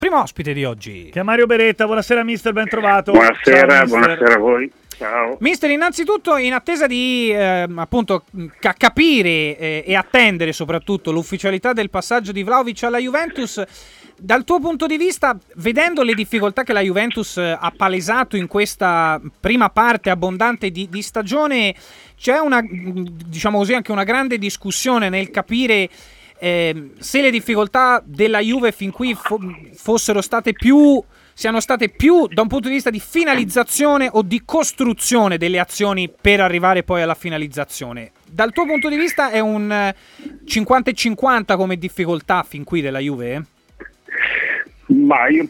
primo ospite di oggi, che è Mario Beretta. Buonasera mister, ben trovato. Buonasera, buonasera a voi. Ciao. Mister, innanzitutto in attesa di appunto capire e attendere soprattutto l'ufficialità del passaggio di Vlahovic alla Juventus, dal tuo punto di vista, vedendo le difficoltà che la Juventus ha palesato in questa prima parte abbondante di stagione, c'è una, diciamo così, anche una grande discussione nel capire se le difficoltà della Juve fin qui siano state più da un punto di vista di finalizzazione o di costruzione delle azioni per arrivare poi alla finalizzazione. Dal tuo punto di vista è un 50-50 come difficoltà fin qui della Juve? Ma io,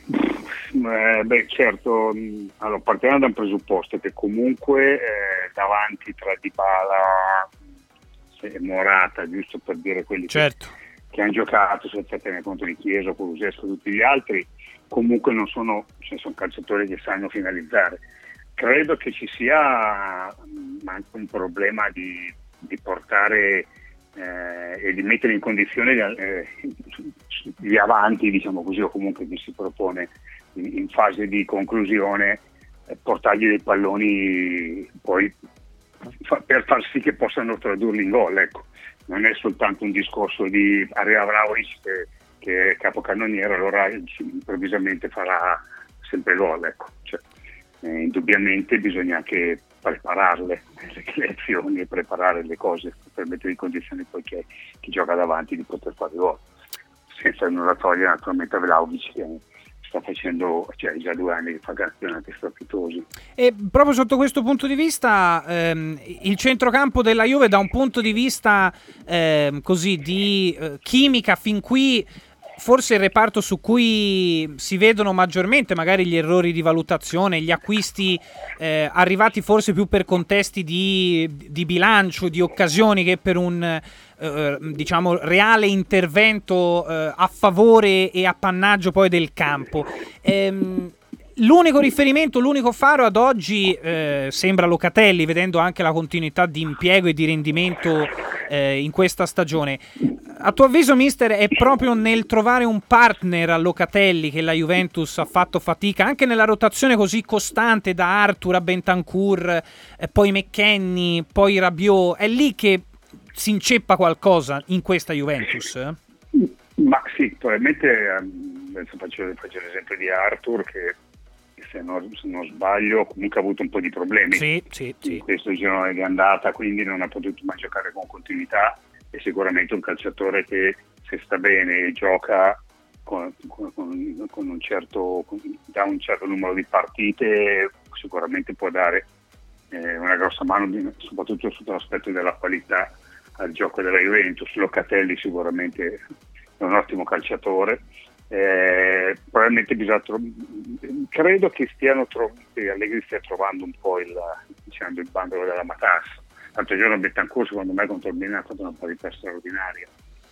certo, allora partiamo da un presupposto che comunque davanti tra Dybala e Morata, giusto per dire quelli certo, che hanno giocato, senza tenere conto di Chiesa, Kulusevski e tutti gli altri, comunque non sono calciatori che sanno finalizzare. Credo che ci sia anche un problema di portare e di mettere in condizione gli avanti, diciamo così, o comunque chi si propone in fase di conclusione, portargli dei palloni poi per far sì che possano tradurli in gol, ecco. Non è soltanto un discorso di arriva Vlahovic che è capocannoniere, allora improvvisamente farà sempre gol, ecco. Cioè, indubbiamente bisogna anche prepararle le azioni e preparare le cose per mettere in condizione poi chi gioca davanti di poter fare gol, senza nulla togliere naturalmente a Vlahovic che sta facendo, cioè già 2 anni che fa campionati strepitosi. E proprio sotto questo punto di vista il centrocampo della Juve, da un punto di vista così di chimica fin qui, forse il reparto su cui si vedono maggiormente magari gli errori di valutazione, gli acquisti arrivati forse più per contesti di bilancio, di occasioni, che per un diciamo reale intervento a favore e appannaggio poi del campo. L'unico riferimento, l'unico faro ad oggi sembra Locatelli, vedendo anche la continuità di impiego e di rendimento in questa stagione. A tuo avviso, mister, è proprio nel trovare un partner a Locatelli che la Juventus ha fatto fatica, anche nella rotazione così costante da Arthur a Bentancur, poi McKennie, poi Rabiot? È lì che si inceppa qualcosa in questa Juventus? Ma sì, probabilmente adesso faccio l'esempio di Arthur che se non sbaglio comunque ha avuto un po' di problemi in questo girone di andata, quindi non ha potuto mai giocare con continuità. È sicuramente un calciatore che se sta bene e gioca con un certo numero di partite sicuramente può dare una grossa mano, soprattutto sotto l'aspetto della qualità al gioco della Juventus. Locatelli sicuramente è un ottimo calciatore. Probabilmente credo che Allegri stia trovando un po' il bandolo della matassa. L'altro giorno Bentancur secondo me contro il Milan ha fatto una parità straordinaria,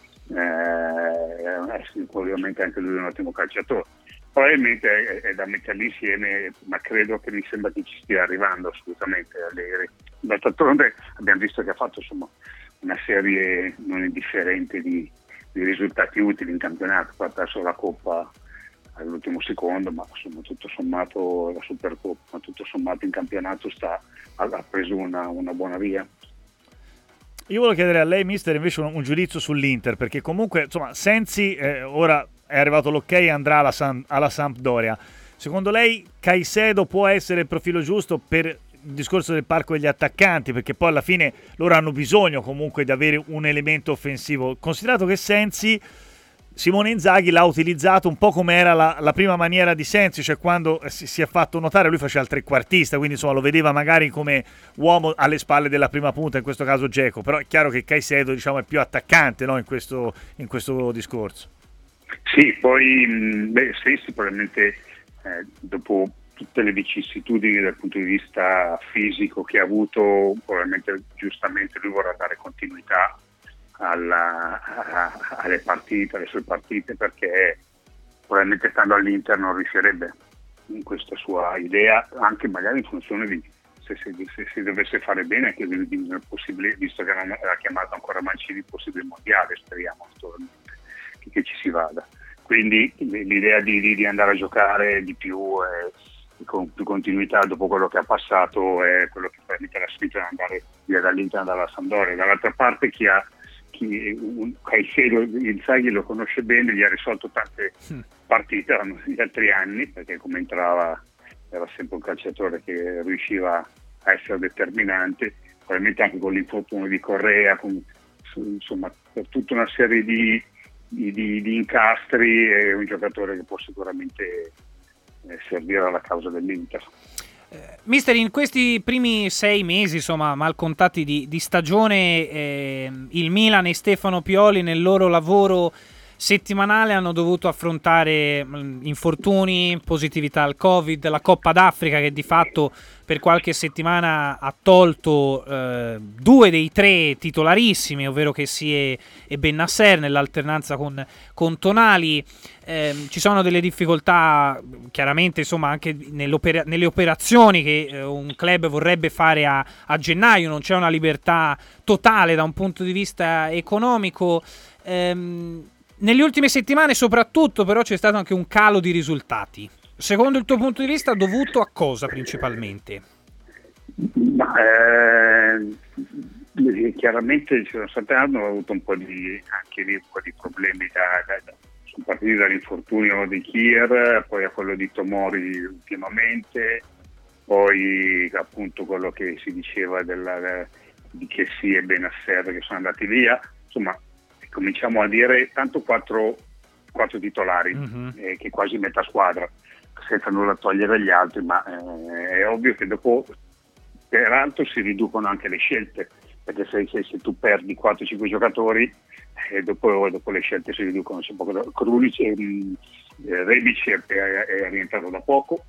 ovviamente anche lui è un ottimo calciatore, probabilmente è da metterli insieme, ma credo che mi sembra che ci stia arrivando assolutamente Allegri. D'altronde abbiamo visto che ha fatto una serie non indifferente di risultati utili in campionato, ha perso la Coppa all'ultimo secondo, ma insomma tutto sommato la Supercoppa, ma tutto sommato in campionato ha preso una buona via. Io volevo chiedere a lei, mister, invece un giudizio sull'Inter, perché comunque insomma Sensi ora è arrivato l'ok e andrà alla Sampdoria. Secondo lei Caicedo può essere il profilo giusto per il discorso del parco degli attaccanti, perché poi alla fine loro hanno bisogno comunque di avere un elemento offensivo, considerato che Sensi Simone Inzaghi l'ha utilizzato un po' come era la prima maniera di Sensi, cioè quando si è fatto notare lui faceva il trequartista, quindi insomma lo vedeva magari come uomo alle spalle della prima punta, in questo caso Dzeko, però è chiaro che Caicedo diciamo è più attaccante, no, in questo discorso. Sì, poi Sensi probabilmente dopo tutte le vicissitudini dal punto di vista fisico che ha avuto, probabilmente giustamente lui vorrà dare continuità alle sue partite, perché probabilmente stando all'Inter non riuscirebbe in questa sua idea, anche magari in funzione di se dovesse fare bene anche di possibile, visto che era chiamato ancora Mancini, possibile mondiale, speriamo naturalmente che ci si vada. quindi l'idea di andare a giocare di più con più continuità dopo quello che ha passato è quello che permette alla sfida di andare via dall'Inter dalla Sampdoria. Dall'altra parte Caicedo, Inzaghi lo conosce bene, gli ha risolto tante partite negli altri anni, perché come entrava era sempre un calciatore che riusciva a essere determinante, probabilmente anche con l'infortunio di Correa, insomma per tutta una serie di incastri, è un giocatore che può sicuramente servire alla causa dell'Inter. Mister, in questi primi 6 mesi, insomma, mal contati di stagione, il Milan e Stefano Pioli nel loro lavoro settimanale hanno dovuto affrontare infortuni, positività al Covid, la Coppa d'Africa che di fatto per qualche settimana ha tolto 2 dei 3 titolarissimi, ovvero Kessie e Bennacer, nell'alternanza con Tonali. Ci sono delle difficoltà chiaramente, insomma, anche nelle operazioni che un club vorrebbe fare a gennaio, non c'è una libertà totale da un punto di vista economico. Nelle ultime settimane soprattutto però c'è stato anche un calo di risultati. Secondo il tuo punto di vista dovuto a cosa principalmente? Chiaramente ci sono stati, hanno avuto un po' di problemi sono partiti dall'infortunio di Kier, poi a quello di Tomori ultimamente, poi appunto quello che si diceva di Kessie e Bennacer che sono andati via, insomma cominciamo a dire tanto 4 titolari, che è quasi metà squadra, senza nulla togliere agli altri, ma è ovvio che dopo peraltro si riducono anche le scelte, perché se tu perdi 4-5 giocatori dopo le scelte si riducono. Rebic è rientrato da poco.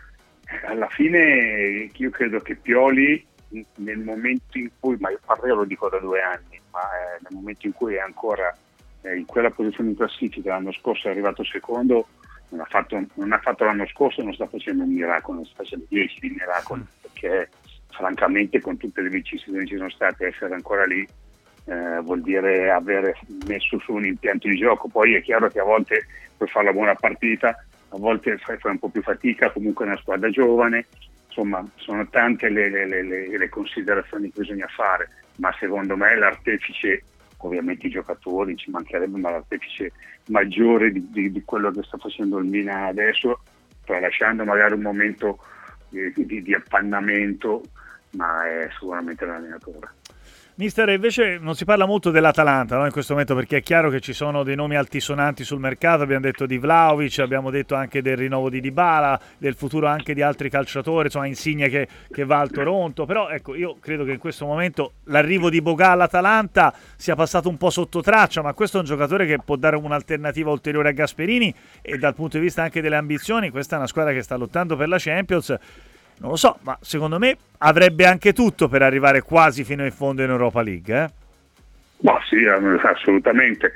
Alla fine io credo che Pioli, nel momento in cui, ma io lo dico da 2 anni, ma nel momento in cui è ancora in quella posizione in classifica, l'anno scorso è arrivato secondo, non ha fatto l'anno scorso, non sta facendo un miracolo, non sta facendo 10 di miracoli, perché francamente con tutte le vicissitudini che ci sono state, essere ancora lì vuol dire aver messo su un impianto di gioco. Poi è chiaro che a volte puoi fare la buona partita, a volte fai un po' più fatica, comunque è una squadra giovane. Insomma, sono tante le considerazioni che bisogna fare, ma secondo me l'artefice, ovviamente i giocatori, ci mancherebbe, ma l'artefice maggiore di quello che sta facendo il Milan adesso, tralasciando magari un momento di appannamento, ma è sicuramente l'allenatore. Mister, invece non si parla molto dell'Atalanta, no, in questo momento, perché è chiaro che ci sono dei nomi altisonanti sul mercato. Abbiamo detto di Vlahovic, abbiamo detto anche del rinnovo di Dybala, del futuro anche di altri calciatori, insomma Insigne che va al Toronto. Però ecco, io credo che in questo momento l'arrivo di Boga all'Atalanta sia passato un po' sotto traccia, ma questo è un giocatore che può dare un'alternativa ulteriore a Gasperini, e dal punto di vista anche delle ambizioni questa è una squadra che sta lottando per la Champions. Non lo so, ma secondo me avrebbe anche tutto per arrivare quasi fino in fondo in Europa League. Ma sì, assolutamente.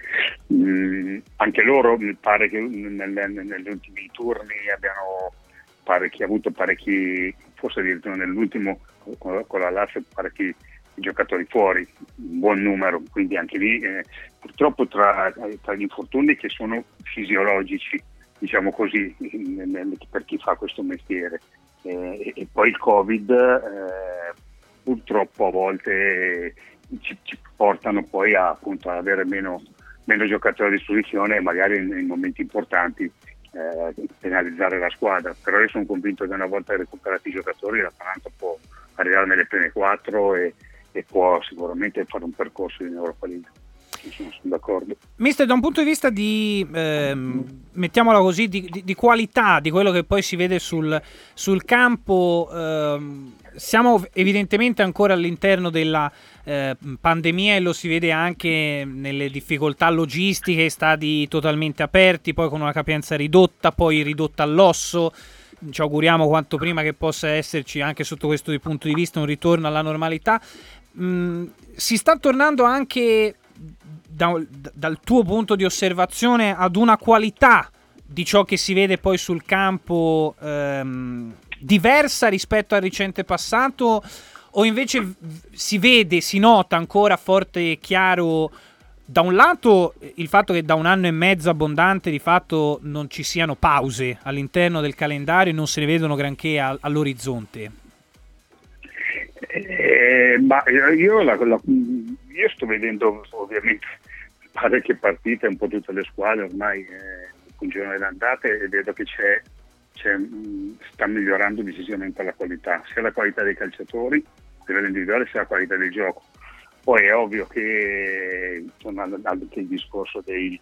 Anche loro mi pare che negli ultimi turni abbiano avuto parecchi, forse addirittura nell'ultimo con la Lazio, parecchi giocatori fuori, un buon numero, quindi anche lì purtroppo tra gli infortuni che sono fisiologici, diciamo così, per chi fa questo mestiere. E poi il Covid purtroppo a volte ci portano poi appunto ad avere meno giocatori a disposizione e magari in momenti importanti penalizzare la squadra. Però io sono convinto che una volta recuperati i giocatori l'Atalanta può arrivare nelle prime 4 e può sicuramente fare un percorso in Europa League. Sono d'accordo. Mister, da un punto di vista di mettiamola così, di qualità di quello che poi si vede sul campo, siamo evidentemente ancora all'interno della pandemia, e lo si vede anche nelle difficoltà logistiche, stadi totalmente aperti, poi con una capienza ridotta, poi ridotta all'osso. Ci auguriamo quanto prima che possa esserci anche sotto questo punto di vista un ritorno alla normalità. Si sta tornando anche dal tuo punto di osservazione ad una qualità di ciò che si vede poi sul campo diversa rispetto al recente passato, o invece si nota ancora forte e chiaro da un lato il fatto che da un anno e mezzo abbondante di fatto non ci siano pause all'interno del calendario e non se ne vedono granché all'orizzonte. Ma io sto vedendo ovviamente parecchie partite, un po' tutte le squadre ormai con girone d'andata, e vedo che sta migliorando decisamente la qualità, sia la qualità dei calciatori a livello individuale sia la qualità del gioco. Poi è ovvio che anche il discorso degli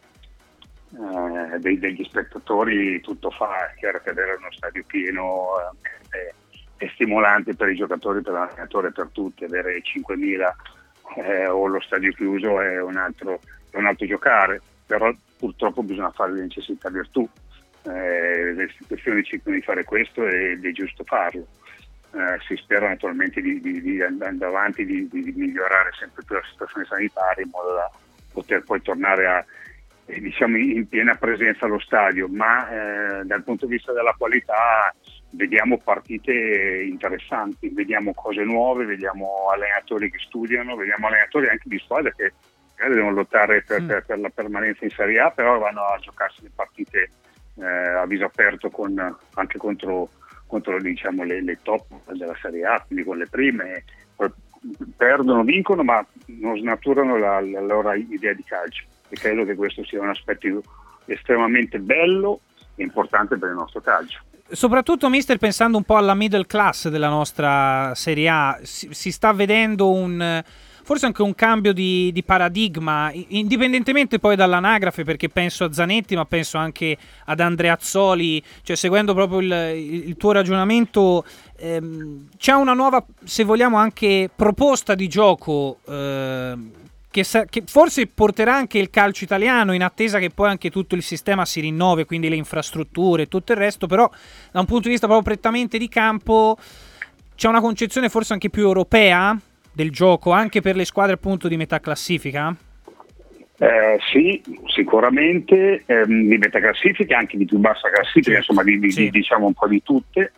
spettatori tutto fa, è chiaro che avere uno stadio pieno è stimolante per i giocatori, per l'allenatore, per tutti. Avere 5.000 o lo stadio chiuso è un altro giocare, però purtroppo bisogna fare le necessità virtù. Le istituzioni cercano di fare questo ed è giusto farlo. Si spera naturalmente di andare avanti, di migliorare sempre più la situazione sanitaria in modo da poter poi tornare in piena presenza allo stadio, ma dal punto di vista della qualità vediamo partite interessanti, vediamo cose nuove, vediamo allenatori che studiano, vediamo allenatori anche di squadre che devono lottare per la permanenza in Serie A, però vanno a giocarsi le partite a viso aperto anche contro diciamo le top della Serie A, quindi con le prime. Perdono, vincono, ma non snaturano la loro idea di calcio, e credo che questo sia un aspetto estremamente bello e importante per il nostro calcio. Soprattutto, mister, pensando un po' alla middle class della nostra Serie A, si sta vedendo forse anche un cambio di paradigma, indipendentemente poi dall'anagrafe, perché penso a Zanetti, ma penso anche ad Andreazzoli, cioè seguendo proprio il tuo ragionamento, c'è una nuova, se vogliamo, anche proposta di gioco che forse porterà anche il calcio italiano, in attesa che poi anche tutto il sistema si rinnovi, quindi le infrastrutture e tutto il resto, però da un punto di vista proprio prettamente di campo c'è una concezione forse anche più europea del gioco, anche per le squadre appunto di metà classifica? Sì, sicuramente di metà classifica, anche di più bassa classifica, insomma diciamo un po' di tutte.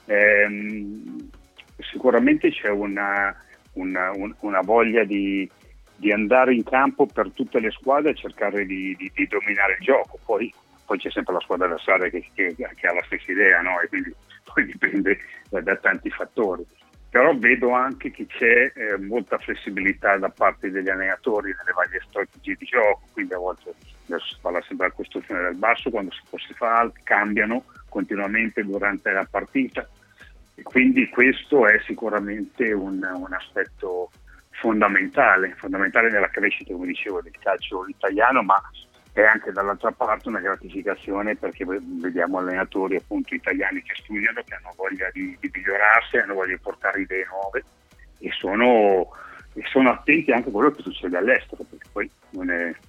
Sicuramente c'è una voglia di andare in campo per tutte le squadre e cercare di dominare il gioco. Poi c'è sempre la squadra avversaria che ha la stessa idea, no? E quindi poi dipende da tanti fattori. Però vedo anche che c'è molta flessibilità da parte degli allenatori nelle varie strategie di gioco, quindi a volte adesso si parla sempre della costruzione del basso, quando si fa cambiano continuamente durante la partita, e quindi questo è sicuramente un aspetto fondamentale nella crescita, come dicevo, del calcio italiano, ma è anche dall'altra parte una gratificazione, perché vediamo allenatori appunto italiani che studiano, che hanno voglia di migliorarsi, hanno voglia di portare idee nuove e sono attenti anche a quello che succede all'estero, perché poi non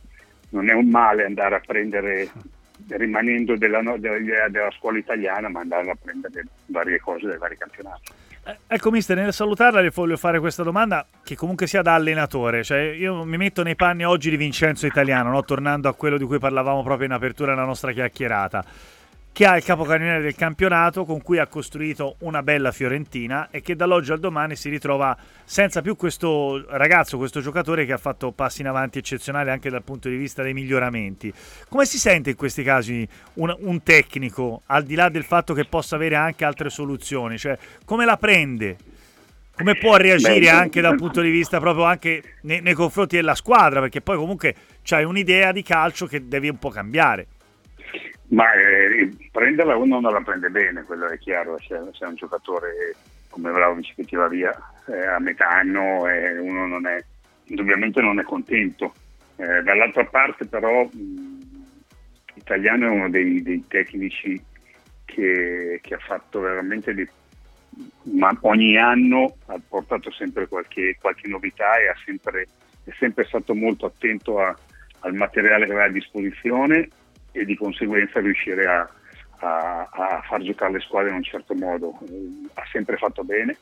è un male andare a prendere, rimanendo della scuola italiana, ma andare a prendere varie cose dai vari campionati. Ecco, mister, nel salutarla le voglio fare questa domanda che comunque sia da allenatore, cioè io mi metto nei panni oggi di Vincenzo Italiano, no? Tornando a quello di cui parlavamo proprio in apertura della nostra chiacchierata, che ha il capocannoniere del campionato, con cui ha costruito una bella Fiorentina, e che dall'oggi al domani si ritrova senza più questo ragazzo, questo giocatore che ha fatto passi in avanti eccezionali anche dal punto di vista dei miglioramenti. Come si sente in questi casi un tecnico, al di là del fatto che possa avere anche altre soluzioni? Cioè, come la prende? Come può reagire anche dal punto di vista proprio anche nei confronti della squadra? Perché poi comunque c'hai un'idea di calcio che devi un po' cambiare. Ma prenderla uno non la prende bene, quello è chiaro. Se un giocatore come Vlahovic che ti va via a metà anno, uno indubbiamente non è contento. Dall'altra parte però Italiano è uno dei tecnici che ha fatto veramente ma ogni anno ha portato sempre qualche novità e è sempre stato molto attento al materiale che aveva a disposizione, e di conseguenza riuscire a far giocare le squadre in un certo modo. Ha sempre fatto bene,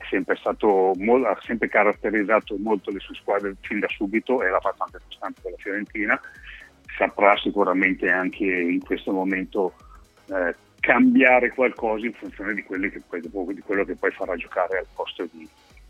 ha sempre caratterizzato molto le sue squadre fin da subito, e l'ha fatto anche costante con la Fiorentina. Saprà sicuramente anche in questo momento cambiare qualcosa in funzione di quello che poi farà giocare al posto di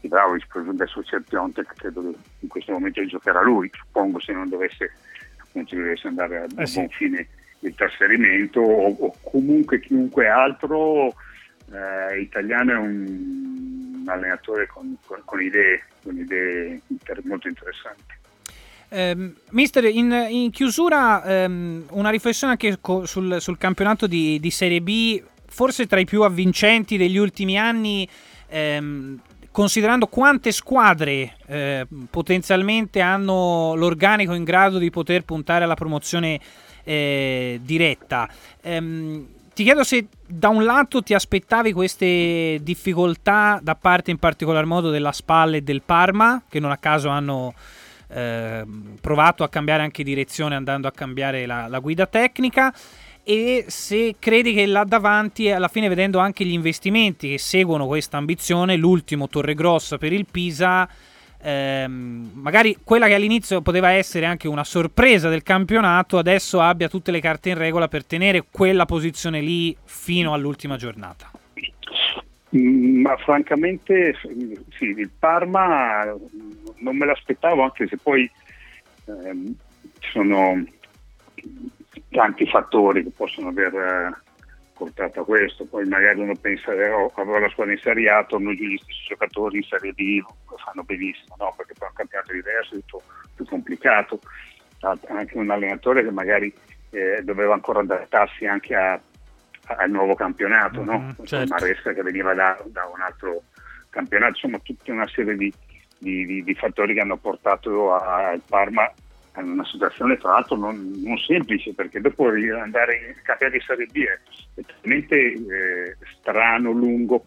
Vlahovic, per esempio adesso c'è Piontek, credo che in questo momento giocherà lui, suppongo, se non dovesse andare a buon fine il trasferimento, o comunque chiunque altro italiano. È un allenatore con idee molto interessanti. Mister, in chiusura una riflessione anche sul campionato di Serie B, forse tra i più avvincenti degli ultimi anni, considerando quante squadre potenzialmente hanno l'organico in grado di poter puntare alla promozione diretta. Ti chiedo se da un lato ti aspettavi queste difficoltà da parte in particolar modo della SPAL e del Parma, che non a caso hanno provato a cambiare anche direzione andando a cambiare la guida tecnica, e se credi che là davanti, alla fine, vedendo anche gli investimenti che seguono questa ambizione, l'ultimo Torregrossa per il Pisa, magari quella che all'inizio poteva essere anche una sorpresa del campionato, adesso abbia tutte le carte in regola per tenere quella posizione lì fino all'ultima giornata. Ma francamente sì, il Parma non me l'aspettavo, anche se poi ci sono tanti fattori che possono aver portato a questo. Poi magari uno pensa avrò la squadra in Serie A, torno giù gli stessi giocatori in Serie B, lo fanno benissimo, no? Perché poi è un campionato diverso, è tutto più complicato. Anche un allenatore che magari doveva ancora adattarsi anche al nuovo campionato, no? Certo. Maresca che veniva da un altro campionato, insomma tutta una serie di fattori che hanno portato al Parma a una situazione tra l'altro non semplice, perché dopo andare in campionato di Serie B è talmente strano, lungo,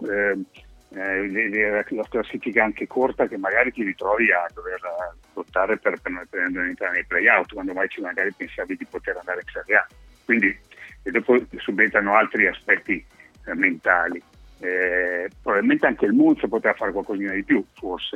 la classifica anche corta, che magari ti ritrovi a dover lottare per non entrare nei play-out, quando mai magari pensavi di poter andare in Serie A. Quindi e dopo subentrano altri aspetti mentali. Probabilmente anche il Monza poteva fare qualcosina di più, forse,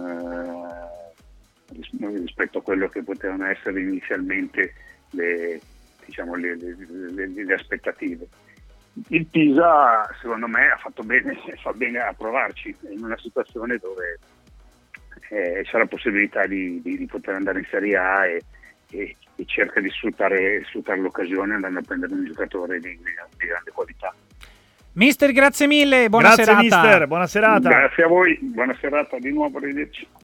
rispetto a quello che potevano essere inizialmente le aspettative. Il Pisa, secondo me, ha fatto bene, fa bene a provarci in una situazione dove c'è la possibilità di poter andare in Serie A, e cerca di sfruttare l'occasione andando a prendere un giocatore di grande qualità. Mister, grazie mille, buona serata. Mister, buona serata. Grazie a voi, buona serata di nuovo, arrivederci.